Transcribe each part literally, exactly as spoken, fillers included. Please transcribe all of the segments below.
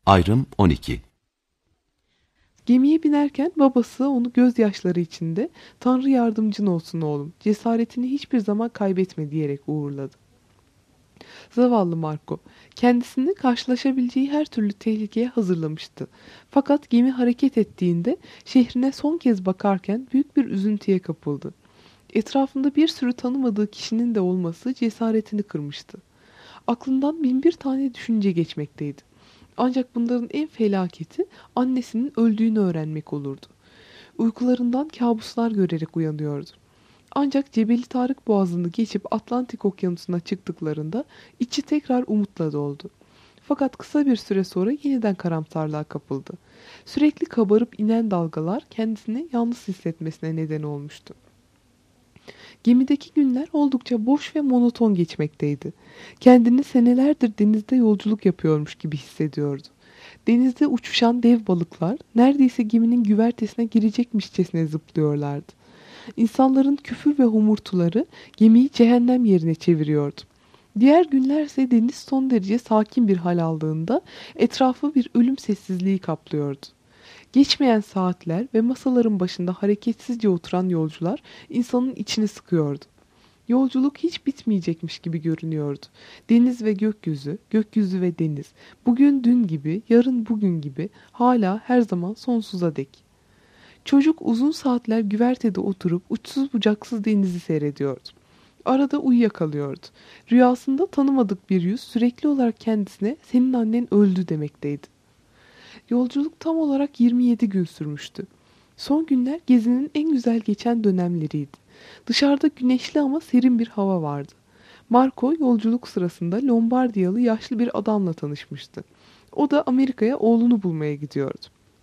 Ayrım on iki. Gemiye binerken babası onu gözyaşları içinde "Tanrı yardımcın olsun oğlum, cesaretini hiçbir zaman kaybetme" diyerek uğurladı. Zavallı Marco, kendisini karşılaşabileceği her türlü tehlikeye hazırlamıştı. Fakat gemi hareket ettiğinde şehrine son kez bakarken büyük bir üzüntüye kapıldı. Etrafında bir sürü tanımadığı kişinin de olması cesaretini kırmıştı. Aklından bin bir tane düşünce geçmekteydi. Ancak bunların en felaketi annesinin öldüğünü öğrenmek olurdu. Uykularından kabuslar görerek uyanıyordu. Ancak Cebeli Tarık Boğazı'nı geçip Atlantik Okyanusu'na çıktıklarında içi tekrar umutla doldu. Fakat kısa bir süre sonra yeniden karamsarlığa kapıldı. Sürekli kabarıp inen dalgalar kendisini yalnız hissetmesine neden olmuştu. Gemideki günler oldukça boş ve monoton geçmekteydi. Kendini senelerdir denizde yolculuk yapıyormuş gibi hissediyordu. Denizde uçuşan dev balıklar neredeyse geminin güvertesine girecekmişçesine zıplıyorlardı. İnsanların küfür ve homurtuları gemiyi cehennem yerine çeviriyordu. Diğer günlerse deniz son derece sakin bir hal aldığında etrafı bir ölüm sessizliği kaplıyordu. Geçmeyen saatler ve masaların başında hareketsizce oturan yolcular insanın içini sıkıyordu. Yolculuk hiç bitmeyecekmiş gibi görünüyordu. Deniz ve gökyüzü, gökyüzü ve deniz, bugün dün gibi, yarın bugün gibi, hala her zaman sonsuza dek. Çocuk uzun saatler güvertede oturup uçsuz bucaksız denizi seyrediyordu. Arada uyuyakalıyordu. Rüyasında tanımadık bir yüz sürekli olarak kendisine "Senin annen öldü" demekteydi. Yolculuk tam olarak yirmi yedi gün sürmüştü. Son günler gezinin en güzel geçen dönemleriydi. Dışarıda güneşli ama serin bir hava vardı. Marco yolculuk sırasında Lombardiyalı yaşlı bir adamla tanışmıştı. O da Amerika'ya oğlunu bulmaya gidiyordu.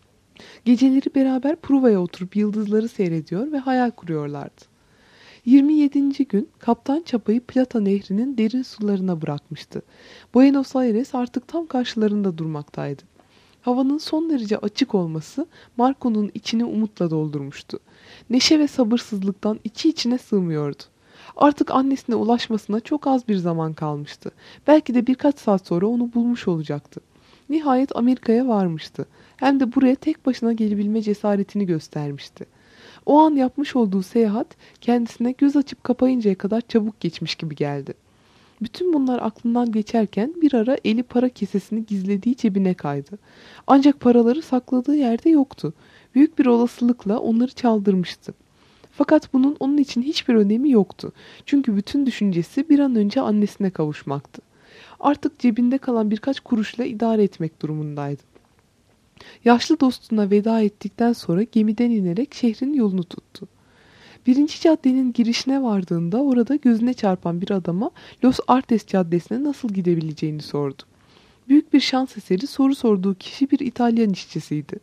Geceleri beraber Pruva'ya oturup yıldızları seyrediyor ve hayal kuruyorlardı. yirmi yedinci gün kaptan çapayı Plata Nehri'nin derin sularına bırakmıştı. Buenos Aires artık tam karşılarında durmaktaydı. Havanın son derece açık olması Marco'nun içini umutla doldurmuştu. Neşe ve sabırsızlıktan içi içine sığmıyordu. Artık annesine ulaşmasına çok az bir zaman kalmıştı. Belki de birkaç saat sonra onu bulmuş olacaktı. Nihayet Amerika'ya varmıştı. Hem de buraya tek başına gelebilme cesaretini göstermişti. O an yapmış olduğu seyahat kendisine göz açıp kapayıncaya kadar çabuk geçmiş gibi geldi. Bütün bunlar aklından geçerken bir ara eli para kesesini gizlediği cebine kaydı. Ancak paraları sakladığı yerde yoktu. Büyük bir olasılıkla onları çaldırmıştı. Fakat bunun onun için hiçbir önemi yoktu. Çünkü bütün düşüncesi bir an önce annesine kavuşmaktı. Artık cebinde kalan birkaç kuruşla idare etmek durumundaydı. Yaşlı dostuna veda ettikten sonra gemiden inerek şehrin yolunu tuttu. Birinci caddenin girişine vardığında orada gözüne çarpan bir adama Los Artes Caddesi'ne nasıl gidebileceğini sordu. Büyük bir şans eseri soru sorduğu kişi bir İtalyan işçisiydi.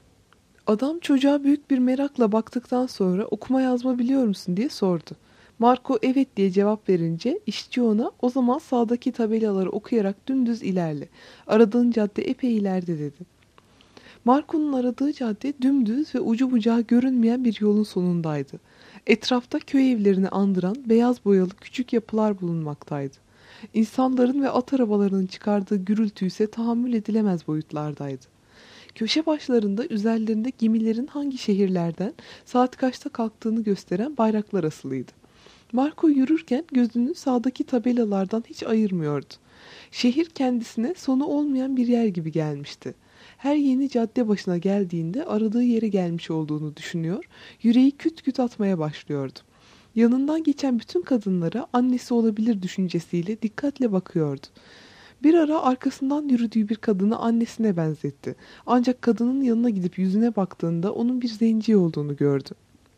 Adam çocuğa büyük bir merakla baktıktan sonra "Okuma yazma biliyor musun?" diye sordu. Marco "Evet" diye cevap verince işçi ona "O zaman sağdaki tabelaları okuyarak dümdüz ilerle. Aradığın cadde epey ileride" dedi. Marco'nun aradığı cadde dümdüz ve ucu bucağı görünmeyen bir yolun sonundaydı. Etrafta köy evlerini andıran beyaz boyalı küçük yapılar bulunmaktaydı. İnsanların ve at arabalarının çıkardığı gürültü ise tahammül edilemez boyutlardaydı. Köşe başlarında üzerlerinde gemilerin hangi şehirlerden saat kaçta kalktığını gösteren bayraklar asılıydı. Marco yürürken gözünü sağdaki tabelalardan hiç ayırmıyordu. Şehir kendisine sonu olmayan bir yer gibi gelmişti. Her yeni cadde başına geldiğinde aradığı yere gelmiş olduğunu düşünüyor, yüreği küt küt atmaya başlıyordu. Yanından geçen bütün kadınlara annesi olabilir düşüncesiyle dikkatle bakıyordu. Bir ara arkasından yürüdüğü bir kadını annesine benzetti. Ancak kadının yanına gidip yüzüne baktığında onun bir zenci olduğunu gördü.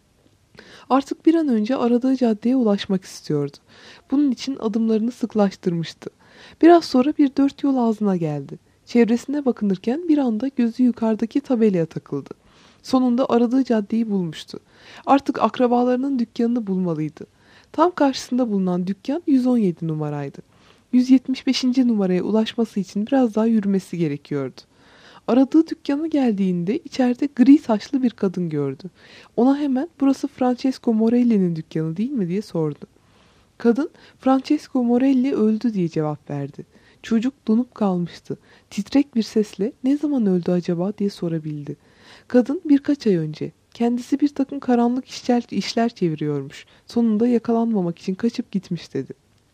Artık bir an önce aradığı caddeye ulaşmak istiyordu. Bunun için adımlarını sıklaştırmıştı. Biraz sonra bir dört yol ağzına geldi. Çevresine bakınırken bir anda gözü yukarıdaki tabelaya takıldı. Sonunda aradığı caddeyi bulmuştu. Artık akrabalarının dükkanını bulmalıydı. Tam karşısında bulunan dükkan yüz on yedi numaraydı. yüz yetmiş beşinci numaraya ulaşması için biraz daha yürümesi gerekiyordu. Aradığı dükkana geldiğinde içeride gri saçlı bir kadın gördü. Ona hemen "Burası Francesco Morelli'nin dükkanı değil mi?" diye sordu. Kadın "Francesco Morelli öldü" diye cevap verdi. Çocuk donup kalmıştı. Titrek bir sesle ne zaman öldü acaba diye sorabildi. Kadın birkaç ay önce. Kendisi bir takım karanlık işler, işler çeviriyormuş. Sonunda yakalanmamak için kaçıp gitmiş dedi.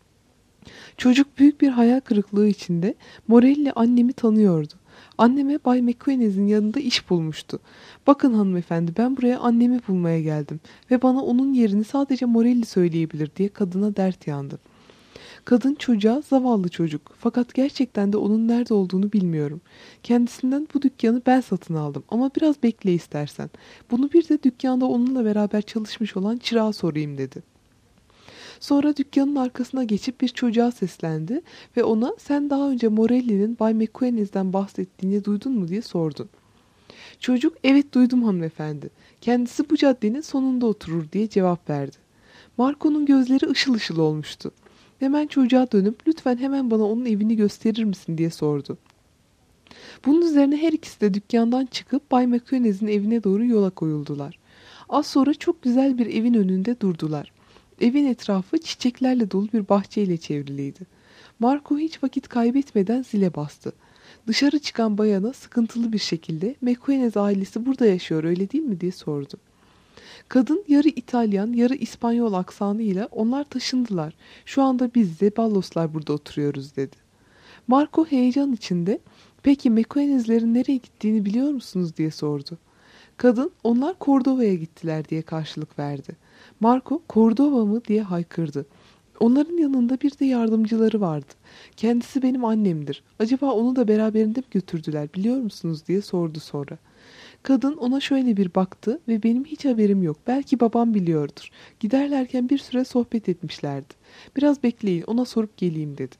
Çocuk büyük bir hayal kırıklığı içinde Morelli annemi tanıyordu. Anneme Bay McQueen'in yanında iş bulmuştu. Bakın hanımefendi ben buraya annemi bulmaya geldim ve bana onun yerini sadece Morelli söyleyebilir diye kadına dert yandı. Kadın çocuğa zavallı çocuk fakat gerçekten de onun nerede olduğunu bilmiyorum. Kendisinden bu dükkanı ben satın aldım ama biraz bekle istersen. Bunu bir de dükkanda onunla beraber çalışmış olan çırağa sorayım dedi. Sonra dükkanın arkasına geçip bir çocuğa seslendi ve ona sen daha önce Morelli'nin Bay McQueen'den bahsettiğini duydun mu diye sordu. Çocuk evet duydum hanımefendi. Kendisi bu caddenin sonunda oturur diye cevap verdi. Marco'nun gözleri ışıl ışıl olmuştu. Hemen çocuğa dönüp lütfen hemen bana onun evini gösterir misin diye sordu. Bunun üzerine her ikisi de dükkandan çıkıp Bay McQueen'in evine doğru yola koyuldular. Az sonra çok güzel bir evin önünde durdular. Evin etrafı çiçeklerle dolu bir bahçeyle çevriliydi. Marco hiç vakit kaybetmeden zile bastı. Dışarı çıkan bayana sıkıntılı bir şekilde McQueen's ailesi burada yaşıyor öyle değil mi diye sordu. Kadın yarı İtalyan yarı İspanyol aksanıyla onlar taşındılar. Şu anda biz de Balloslar burada oturuyoruz dedi. Marco heyecan içinde peki McQueen'slerin nereye gittiğini biliyor musunuz diye sordu. Kadın onlar Cordova'ya gittiler diye karşılık verdi. Marco Cordova mı diye haykırdı. Onların yanında bir de yardımcıları vardı. Kendisi benim annemdir. Acaba onu da beraberinde mi götürdüler biliyor musunuz diye sordu sonra. Kadın ona şöyle bir baktı ve benim hiç haberim yok. Belki babam biliyordur. Giderlerken bir süre sohbet etmişlerdi. Biraz bekleyin ona sorup geleyim dedi.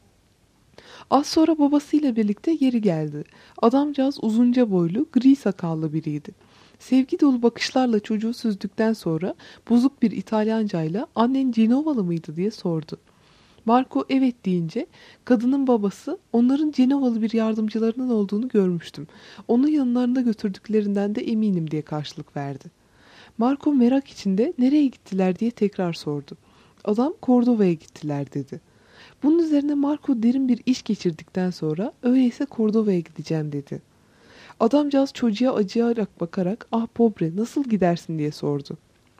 Az sonra babasıyla birlikte geri geldi. Adamcağız uzunca boylu, gri sakallı biriydi. Sevgi dolu bakışlarla çocuğu süzdükten sonra bozuk bir İtalyancayla annen Cenovalı mıydı diye sordu. Marco evet deyince kadının babası onların Cenovalı bir yardımcılarının olduğunu görmüştüm. Onu yanlarında götürdüklerinden de eminim diye karşılık verdi. Marco merak içinde nereye gittiler diye tekrar sordu. Adam Cordova'ya gittiler dedi. Bunun üzerine Marco derin bir iş geçirdikten sonra öyleyse Cordova'ya gideceğim dedi. Adamcağız çocuğa acıyarak bakarak ah pobre nasıl gidersin diye sordu.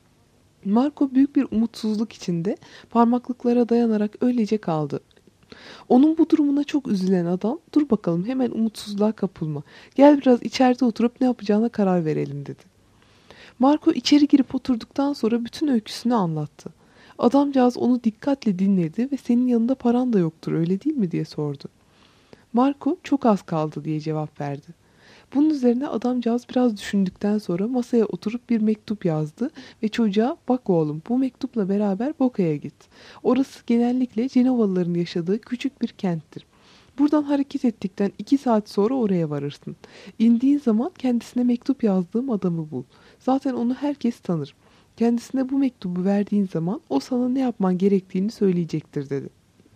Marco büyük bir umutsuzluk içinde parmaklıklara dayanarak öylece kaldı. Onun bu durumuna çok üzülen adam dur bakalım hemen umutsuzluğa kapılma. Gel biraz içeride oturup ne yapacağına karar verelim dedi. Marco içeri girip oturduktan sonra bütün öyküsünü anlattı. Adamcağız onu dikkatle dinledi ve senin yanında paran da yoktur öyle değil mi diye sordu. Marco çok az kaldı diye cevap verdi. Bunun üzerine adamcağız biraz düşündükten sonra masaya oturup bir mektup yazdı ve çocuğa bak oğlum bu mektupla beraber Boca'ya git. Orası genellikle Cenovalıların yaşadığı küçük bir kenttir. Buradan hareket ettikten iki saat sonra oraya varırsın. İndiğin zaman kendisine mektup yazdığım adamı bul. Zaten onu herkes tanır. Kendisine bu mektubu verdiğin zaman o sana ne yapman gerektiğini söyleyecektir dedi.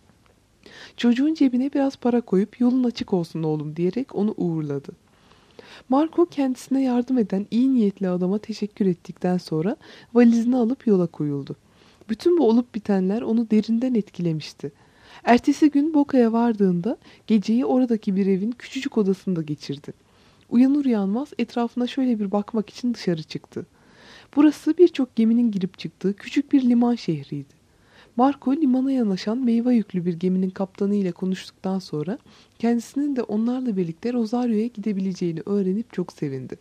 Çocuğun cebine biraz para koyup yolun açık olsun oğlum diyerek onu uğurladı. Marco kendisine yardım eden iyi niyetli adama teşekkür ettikten sonra valizini alıp yola koyuldu. Bütün bu olup bitenler onu derinden etkilemişti. Ertesi gün Boca'ya vardığında geceyi oradaki bir evin küçücük odasında geçirdi. Uyanır uyanmaz etrafına şöyle bir bakmak için dışarı çıktı. Burası birçok geminin girip çıktığı küçük bir liman şehriydi. Marco limana yanaşan meyve yüklü bir geminin kaptanı ile konuştuktan sonra kendisinin de onlarla birlikte Rosario'ya gidebileceğini öğrenip çok sevindi.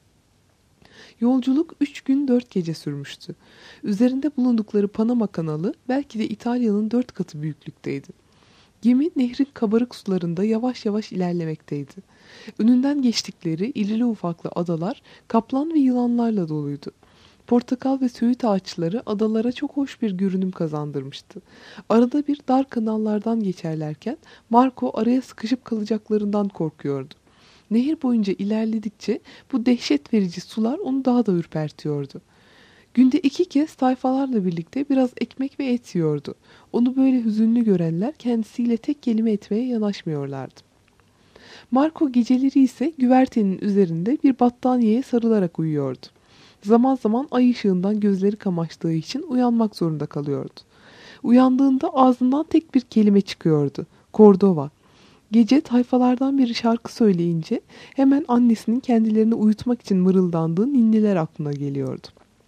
Yolculuk üç gün dört gece sürmüştü. Üzerinde bulundukları Panama kanalı belki de İtalya'nın dört katı büyüklükteydi. Gemi nehrin kabarık sularında yavaş yavaş ilerlemekteydi. Önünden geçtikleri irili ufaklı adalar kaplan ve yılanlarla doluydu. Portakal ve söğüt ağaçları adalara çok hoş bir görünüm kazandırmıştı. Arada bir dar kanallardan geçerlerken Marco araya sıkışıp kalacaklarından korkuyordu. Nehir boyunca ilerledikçe bu dehşet verici sular onu daha da ürpertiyordu. Günde iki kez tayfalarla birlikte biraz ekmek ve et yiyordu. Onu böyle hüzünlü görenler kendisiyle tek kelime etmeye yanaşmıyorlardı. Marco geceleri ise güvertenin üzerinde bir battaniyeye sarılarak uyuyordu. Zaman zaman ay ışığından gözleri kamaştığı için uyanmak zorunda kalıyordu. Uyandığında ağzından tek bir kelime çıkıyordu. Cordova. Gece tayfalardan biri şarkı söyleyince hemen annesinin kendilerini uyutmak için mırıldandığı ninniler aklına geliyordu.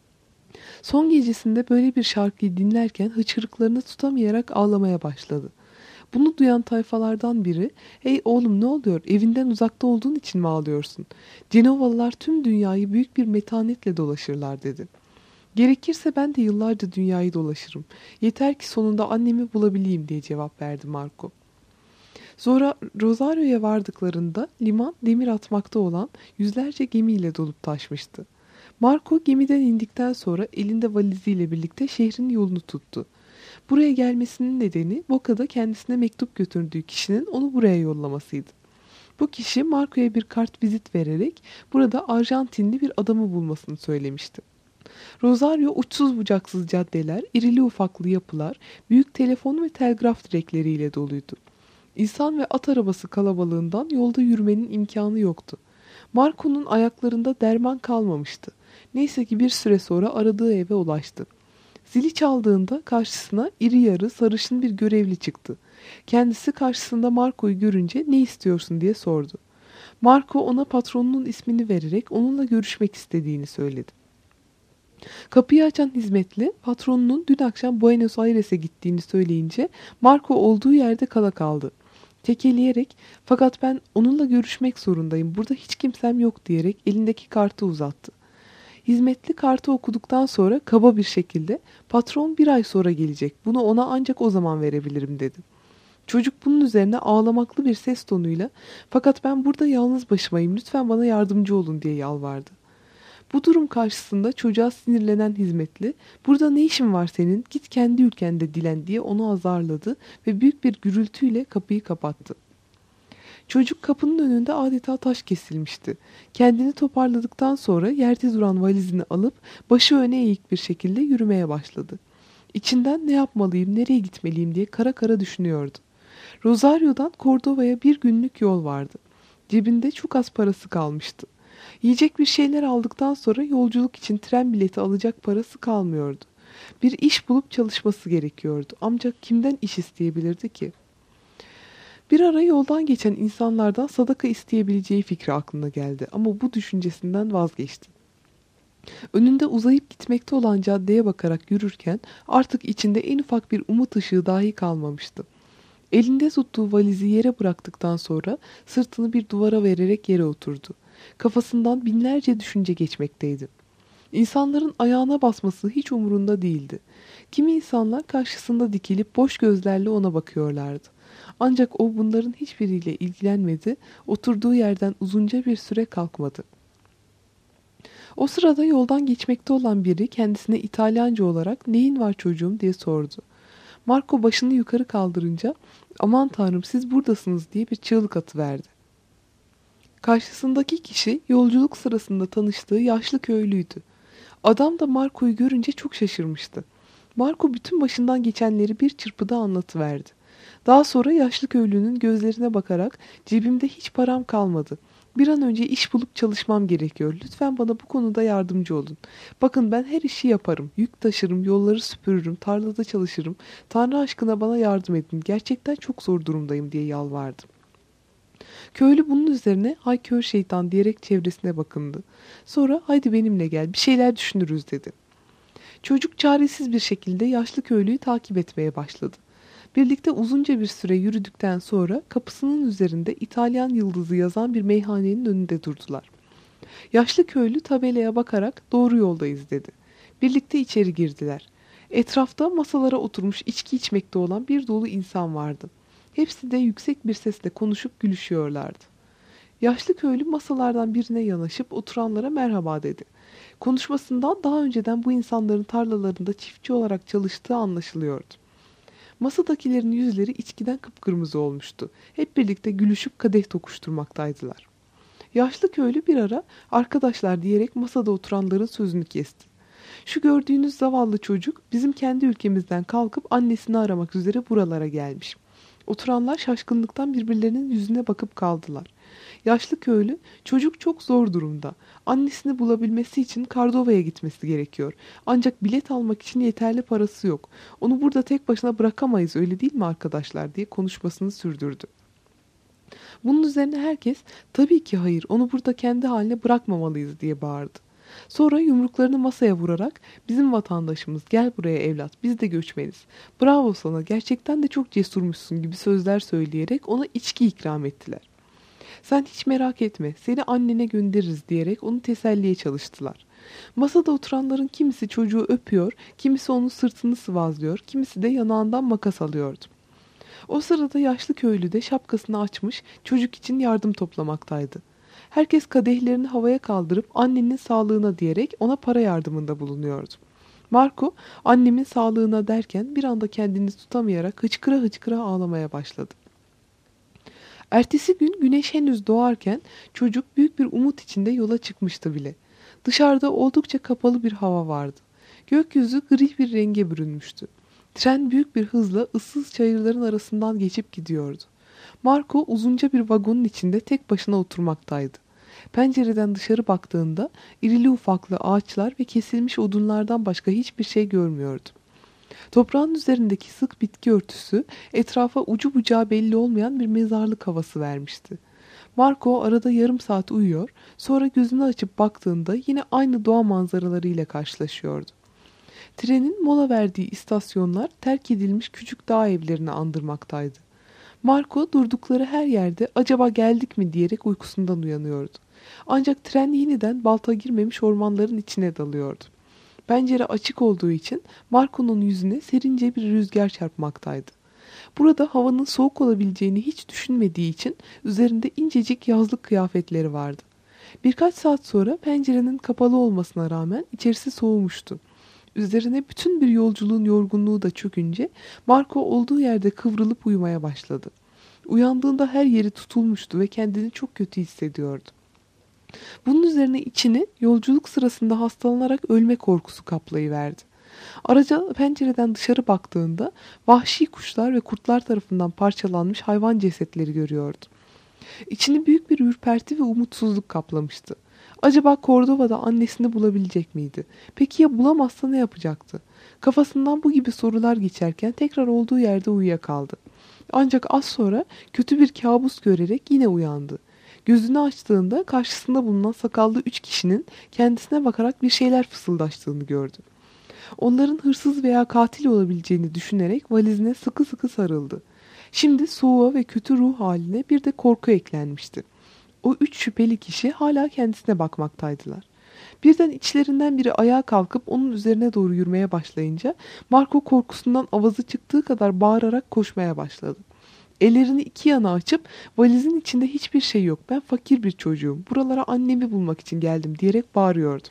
Son gecesinde böyle bir şarkıyı dinlerken hıçkırıklarını tutamayarak ağlamaya başladı. Bunu duyan tayfalardan biri, "Hey oğlum, ne oluyor? Evinden uzakta olduğun için mi ağlıyorsun? Cenovalılar tüm dünyayı büyük bir metanetle dolaşırlar," dedi. "Gerekirse ben de yıllarca dünyayı dolaşırım. Yeter ki sonunda annemi bulabileyim," diye cevap verdi Marco. Sonra Rosario'ya vardıklarında liman demir atmakta olan yüzlerce gemiyle dolup taşmıştı. Marco gemiden indikten sonra elinde valiziyle birlikte şehrin yolunu tuttu. Buraya gelmesinin nedeni Boca'da kendisine mektup götürdüğü kişinin onu buraya yollamasıydı. Bu kişi Marco'ya bir kart vizit vererek burada Arjantinli bir adamı bulmasını söylemişti. Rosario uçsuz bucaksız caddeler, irili ufaklı yapılar, büyük telefon ve telgraf direkleriyle doluydu. İnsan ve at arabası kalabalığından yolda yürümenin imkanı yoktu. Marco'nun ayaklarında derman kalmamıştı. Neyse ki bir süre sonra aradığı eve ulaştı. Zili çaldığında karşısına iri yarı sarışın bir görevli çıktı. Kendisi karşısında Marco'yu görünce "Ne istiyorsun?" diye sordu. Marco ona patronunun ismini vererek onunla görüşmek istediğini söyledi. Kapıyı açan hizmetli patronunun dün akşam Buenos Aires'e gittiğini söyleyince Marco olduğu yerde kala kaldı. Kekeleyerek "Fakat ben onunla görüşmek zorundayım, burada hiç kimsem yok," diyerek elindeki kartı uzattı. Hizmetli kartı okuduktan sonra kaba bir şekilde "Patron bir ay sonra gelecek, bunu ona ancak o zaman verebilirim," dedi. Çocuk bunun üzerine ağlamaklı bir ses tonuyla "Fakat ben burada yalnız başımayım, lütfen bana yardımcı olun," diye yalvardı. Bu durum karşısında çocuğa sinirlenen hizmetli "Burada ne işin var senin, git kendi ülkende dilen," diye onu azarladı ve büyük bir gürültüyle kapıyı kapattı. Çocuk kapının önünde adeta taş kesilmişti. Kendini toparladıktan sonra yerde duran valizini alıp başı öne eğik bir şekilde yürümeye başladı. İçinden "Ne yapmalıyım, nereye gitmeliyim?" diye kara kara düşünüyordu. Rosario'dan Cordova'ya bir günlük yol vardı. Cebinde çok az parası kalmıştı. Yiyecek bir şeyler aldıktan sonra yolculuk için tren bileti alacak parası kalmıyordu. Bir iş bulup çalışması gerekiyordu. Ancak kimden iş isteyebilirdi ki? Bir ara yoldan geçen insanlardan sadaka isteyebileceği fikri aklına geldi ama bu düşüncesinden vazgeçti. Önünde uzayıp gitmekte olan caddeye bakarak yürürken artık içinde en ufak bir umut ışığı dahi kalmamıştı. Elinde tuttuğu valizi yere bıraktıktan sonra sırtını bir duvara vererek yere oturdu. Kafasından binlerce düşünce geçmekteydi. İnsanların ayağına basması hiç umurunda değildi. Kimi insanlar karşısında dikilip boş gözlerle ona bakıyorlardı. Ancak o bunların hiçbiriyle ilgilenmedi, oturduğu yerden uzunca bir süre kalkmadı. O sırada yoldan geçmekte olan biri kendisine İtalyanca olarak "Neyin var çocuğum?" diye sordu. Marco başını yukarı kaldırınca "Aman Tanrım, siz buradasınız," diye bir çığlık atıverdi. Karşısındaki kişi yolculuk sırasında tanıştığı yaşlı köylüydü. Adam da Marco'yu görünce çok şaşırmıştı. Marco bütün başından geçenleri bir çırpıda anlatıverdi. Daha sonra yaşlı köylünün gözlerine bakarak "Cebimde hiç param kalmadı. Bir an önce iş bulup çalışmam gerekiyor. Lütfen bana bu konuda yardımcı olun. Bakın, ben her işi yaparım. Yük taşırım, yolları süpürürüm, tarlada çalışırım. Tanrı aşkına bana yardım edin. Gerçekten çok zor durumdayım," diye yalvardı. Köylü bunun üzerine "Hay kör şeytan," diyerek çevresine bakındı. Sonra "Haydi benimle gel, bir şeyler düşünürüz," dedi. Çocuk çaresiz bir şekilde yaşlı köylüyü takip etmeye başladı. Birlikte uzunca bir süre yürüdükten sonra kapısının üzerinde İtalyan yıldızı yazan bir meyhanenin önünde durdular. Yaşlı köylü tabelaya bakarak "Doğru yoldayız," dedi. Birlikte içeri girdiler. Etrafta masalara oturmuş içki içmekte olan bir dolu insan vardı. Hepsi de yüksek bir sesle konuşup gülüşüyorlardı. Yaşlı köylü masalardan birine yanaşıp oturanlara merhaba dedi. Konuşmasından daha önceden bu insanların tarlalarında çiftçi olarak çalıştığı anlaşılıyordu. Masadakilerin yüzleri içkiden kıpkırmızı olmuştu. Hep birlikte gülüşüp kadeh tokuşturmaktaydılar. Yaşlı köylü bir ara "Arkadaşlar," diyerek masada oturanların sözünü kesti. "Şu gördüğünüz zavallı çocuk bizim kendi ülkemizden kalkıp annesini aramak üzere buralara gelmiş." Oturanlar şaşkınlıktan birbirlerinin yüzüne bakıp kaldılar. Yaşlı köylü, çocuk çok zor durumda. Annesini bulabilmesi için Kardova'ya gitmesi gerekiyor. Ancak bilet almak için yeterli parası yok. Onu burada tek başına bırakamayız, öyle değil mi arkadaşlar, diye konuşmasını sürdürdü. Bunun üzerine herkes tabii ki hayır, onu burada kendi haline bırakmamalıyız diye bağırdı. Sonra yumruklarını masaya vurarak bizim vatandaşımız, gel buraya evlat, biz de göçmeniz. Bravo sana, gerçekten de çok cesurmuşsun gibi sözler söyleyerek ona içki ikram ettiler. Sen hiç merak etme, seni annene göndeririz diyerek onu teselliye çalıştılar. Masada oturanların kimisi çocuğu öpüyor, kimisi onun sırtını sıvazlıyor, kimisi de yanağından makas alıyordu. O sırada yaşlı köylü de şapkasını açmış, çocuk için yardım toplamaktaydı. Herkes kadehlerini havaya kaldırıp annenin sağlığına diyerek ona para yardımında bulunuyordu. Marco, annemin sağlığına derken bir anda kendini tutamayarak hıçkıra hıçkıra ağlamaya başladı. Ertesi gün güneş henüz doğarken çocuk büyük bir umut içinde yola çıkmıştı bile. Dışarıda oldukça kapalı bir hava vardı. Gökyüzü gri bir renge bürünmüştü. Tren büyük bir hızla ıssız çayırların arasından geçip gidiyordu. Marco uzunca bir vagonun içinde tek başına oturmaktaydı. Pencereden dışarı baktığında irili ufaklı ağaçlar ve kesilmiş odunlardan başka hiçbir şey görmüyordu. Toprağın üzerindeki sık bitki örtüsü etrafa ucu bucağı belli olmayan bir mezarlık havası vermişti. Marco arada yarım saat uyuyor, sonra gözünü açıp baktığında yine aynı doğa manzaralarıyla karşılaşıyordu. Trenin mola verdiği istasyonlar terk edilmiş küçük dağ evlerini andırmaktaydı. Marco durdukları her yerde acaba geldik mi diyerek uykusundan uyanıyordu. Ancak tren yeniden balta girmemiş ormanların içine dalıyordu. Pencere açık olduğu için Marco'nun yüzüne serince bir rüzgar çarpmaktaydı. Burada havanın soğuk olabileceğini hiç düşünmediği için üzerinde incecik yazlık kıyafetleri vardı. Birkaç saat sonra pencerenin kapalı olmasına rağmen içerisi soğumuştu. Üzerine bütün bir yolculuğun yorgunluğu da çökünce Marco olduğu yerde kıvrılıp uyumaya başladı. Uyandığında her yeri tutulmuştu ve kendini çok kötü hissediyordu. Bunun üzerine içini yolculuk sırasında hastalanarak ölme korkusu kaplayıverdi. Araca pencereden dışarı baktığında vahşi kuşlar ve kurtlar tarafından parçalanmış hayvan cesetleri görüyordu. İçini büyük bir ürperti ve umutsuzluk kaplamıştı. Acaba Cordova'da annesini bulabilecek miydi? Peki ya bulamazsa ne yapacaktı? Kafasından bu gibi sorular geçerken tekrar olduğu yerde uyuyakaldı. Ancak az sonra kötü bir kabus görerek yine uyandı. Gözünü açtığında karşısında bulunan sakallı üç kişinin kendisine bakarak bir şeyler fısıldaştığını gördü. Onların hırsız veya katil olabileceğini düşünerek valizine sıkı sıkı sarıldı. Şimdi soğuğa ve kötü ruh haline bir de korku eklenmişti. O üç şüpheli kişi hala kendisine bakmaktaydılar. Birden içlerinden biri ayağa kalkıp onun üzerine doğru yürümeye başlayınca Marco korkusundan avazı çıktığı kadar bağırarak koşmaya başladı. Ellerini iki yana açıp valizin içinde hiçbir şey yok, ben fakir bir çocuğum, buralara annemi bulmak için geldim diyerek bağırıyordu.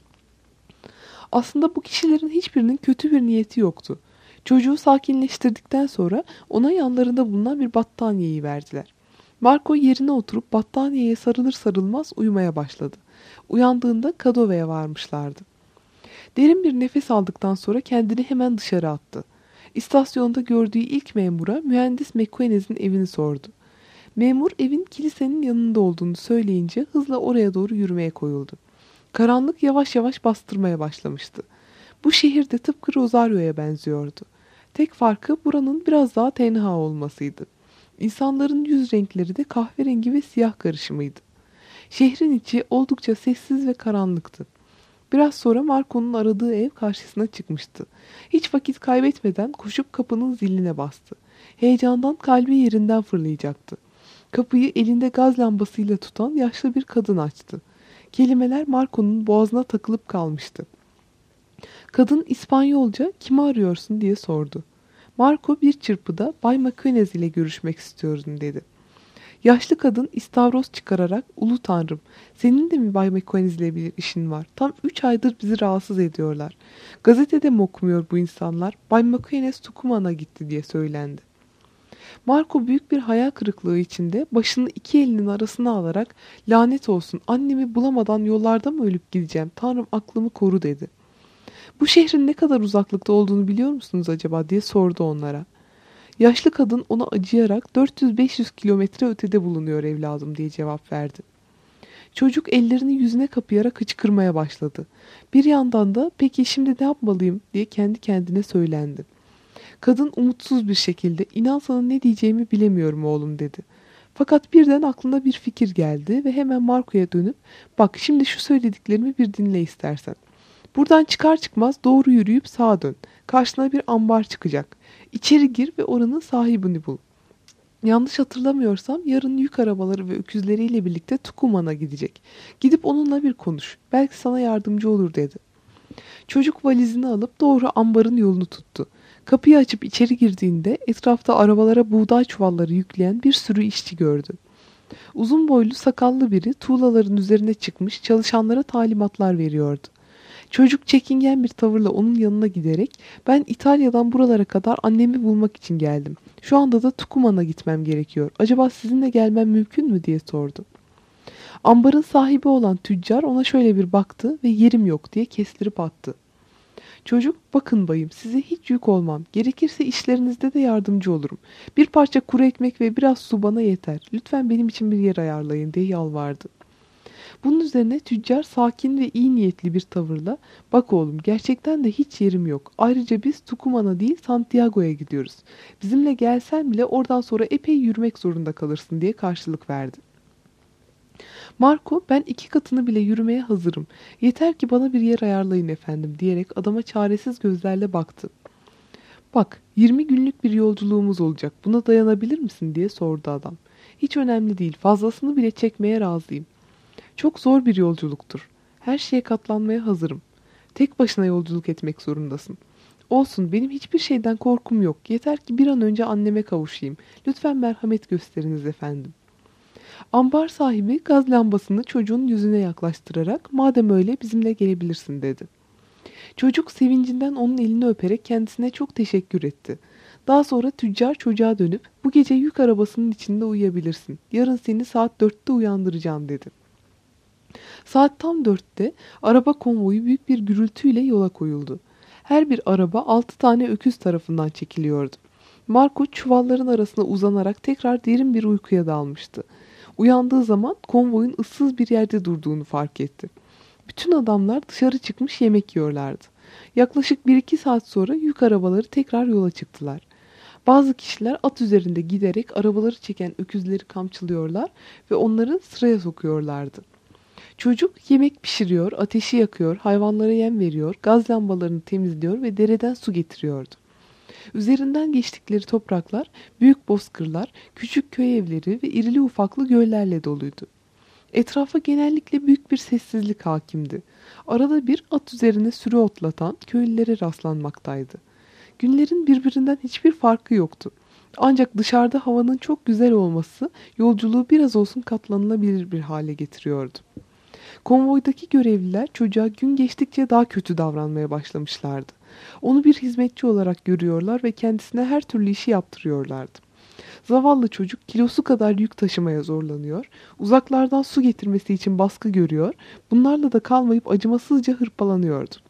Aslında bu kişilerin hiçbirinin kötü bir niyeti yoktu. Çocuğu sakinleştirdikten sonra ona yanlarında bulunan bir battaniyeyi verdiler. Marco yerine oturup battaniyeye sarılır sarılmaz uyumaya başladı. Uyandığında Kadova'ya varmışlardı. Derin bir nefes aldıktan sonra kendini hemen dışarı attı. İstasyonda gördüğü ilk memura mühendis McQuenez'in evini sordu. Memur evin kilisenin yanında olduğunu söyleyince hızla oraya doğru yürümeye koyuldu. Karanlık yavaş yavaş bastırmaya başlamıştı. Bu şehir de tıpkı Rosario'ya benziyordu. Tek farkı buranın biraz daha tenha olmasıydı. İnsanların yüz renkleri de kahverengi ve siyah karışımıydı. Şehrin içi oldukça sessiz ve karanlıktı. Biraz sonra Marco'nun aradığı ev karşısına çıkmıştı. Hiç vakit kaybetmeden koşup kapının ziline bastı. Heyecandan kalbi yerinden fırlayacaktı. Kapıyı elinde gaz lambasıyla tutan yaşlı bir kadın açtı. Kelimeler Marco'nun boğazına takılıp kalmıştı. Kadın İspanyolca "kimi arıyorsun?" diye sordu. Marco bir çırpıda "Bay McQuenez ile görüşmek istiyorum" dedi. Yaşlı kadın istavroz çıkararak "Ulu Tanrım, senin de mi Bay McQuenez ile bir işin var? Tam üç aydır bizi rahatsız ediyorlar. Gazetede mi okumuyor bu insanlar? Bay McQuenez Tucuman'a gitti" diye söylendi. Marco büyük bir hayal kırıklığı içinde başını iki elinin arasına alarak "Lanet olsun, annemi bulamadan yollarda mı ölüp gideceğim? Tanrım aklımı koru" dedi. "Bu şehrin ne kadar uzaklıkta olduğunu biliyor musunuz acaba?" diye sordu onlara. Yaşlı kadın ona acıyarak dört yüz beş yüz kilometre ötede bulunuyor evladım diye cevap verdi. Çocuk ellerini yüzüne kapayarak hıçkırmaya başladı. Bir yandan da peki şimdi ne yapmalıyım diye kendi kendine söylendi. Kadın umutsuz bir şekilde inan sana ne diyeceğimi bilemiyorum oğlum dedi. Fakat birden aklına bir fikir geldi ve hemen Marco'ya dönüp bak şimdi şu söylediklerimi bir dinle istersen. Buradan çıkar çıkmaz doğru yürüyüp sağa dön. Karşına bir ambar çıkacak. İçeri gir ve oranın sahibini bul. Yanlış hatırlamıyorsam yarın yük arabaları ve öküzleriyle birlikte Tukuman'a gidecek. Gidip onunla bir konuş. Belki sana yardımcı olur dedi. Çocuk valizini alıp doğru ambarın yolunu tuttu. Kapıyı açıp içeri girdiğinde etrafta arabalara buğday çuvalları yükleyen bir sürü işçi gördü. Uzun boylu sakallı biri tuğlaların üzerine çıkmış çalışanlara talimatlar veriyordu. Çocuk çekingen bir tavırla onun yanına giderek ben İtalya'dan buralara kadar annemi bulmak için geldim. Şu anda da Tukuman'a gitmem gerekiyor. Acaba sizinle gelmem mümkün mü diye sordu. Ambarın sahibi olan tüccar ona şöyle bir baktı ve yerim yok diye kestirip attı. Çocuk bakın bayım size hiç yük olmam. Gerekirse işlerinizde de yardımcı olurum. Bir parça kuru ekmek ve biraz su bana yeter. Lütfen benim için bir yer ayarlayın diye yalvardı. Bunun üzerine tüccar sakin ve iyi niyetli bir tavırla bak oğlum gerçekten de hiç yerim yok. Ayrıca biz Tukuman'a değil Santiago'ya gidiyoruz. Bizimle gelsen bile oradan sonra epey yürümek zorunda kalırsın diye karşılık verdi. Marco ben iki katını bile yürümeye hazırım. Yeter ki bana bir yer ayarlayın efendim diyerek adama çaresiz gözlerle baktı. Bak yirmi günlük bir yolculuğumuz olacak buna dayanabilir misin diye sordu adam. Hiç önemli değil fazlasını bile çekmeye razıyım. Çok zor bir yolculuktur. Her şeye katlanmaya hazırım. Tek başına yolculuk etmek zorundasın. Olsun benim hiçbir şeyden korkum yok. Yeter ki bir an önce anneme kavuşayım. Lütfen merhamet gösteriniz efendim. Ambar sahibi gaz lambasını çocuğun yüzüne yaklaştırarak madem öyle bizimle gelebilirsin dedi. Çocuk sevincinden onun elini öperek kendisine çok teşekkür etti. Daha sonra tüccar çocuğa dönüp bu gece yük arabasının içinde uyuyabilirsin. Yarın seni saat dörtte uyandıracağım dedi. Saat tam dörtte araba konvoyu büyük bir gürültüyle yola koyuldu. Her bir araba altı tane öküz tarafından çekiliyordu. Marco çuvalların arasına uzanarak tekrar derin bir uykuya dalmıştı. Uyandığı zaman konvoyun ıssız bir yerde durduğunu fark etti. Bütün adamlar dışarı çıkmış yemek yiyorlardı. Yaklaşık bir iki saat sonra yük arabaları tekrar yola çıktılar. Bazı kişiler at üzerinde giderek arabaları çeken öküzleri kamçılıyorlar ve onları sıraya sokuyorlardı. Çocuk yemek pişiriyor, ateşi yakıyor, hayvanlara yem veriyor, gaz lambalarını temizliyor ve dereden su getiriyordu. Üzerinden geçtikleri topraklar, büyük bozkırlar, küçük köy evleri ve irili ufaklı göllerle doluydu. Etrafa genellikle büyük bir sessizlik hakimdi. Arada bir at üzerine sürü otlatan köylülere rastlanmaktaydı. Günlerin birbirinden hiçbir farkı yoktu. Ancak dışarıda havanın çok güzel olması yolculuğu biraz olsun katlanılabilir bir hale getiriyordu. Konvoydaki görevliler çocuğa gün geçtikçe daha kötü davranmaya başlamışlardı. Onu bir hizmetçi olarak görüyorlar ve kendisine her türlü işi yaptırıyorlardı. Zavallı çocuk kilosu kadar yük taşımaya zorlanıyor, uzaklardan su getirmesi için baskı görüyor, bunlarla da kalmayıp acımasızca hırpalanıyordu.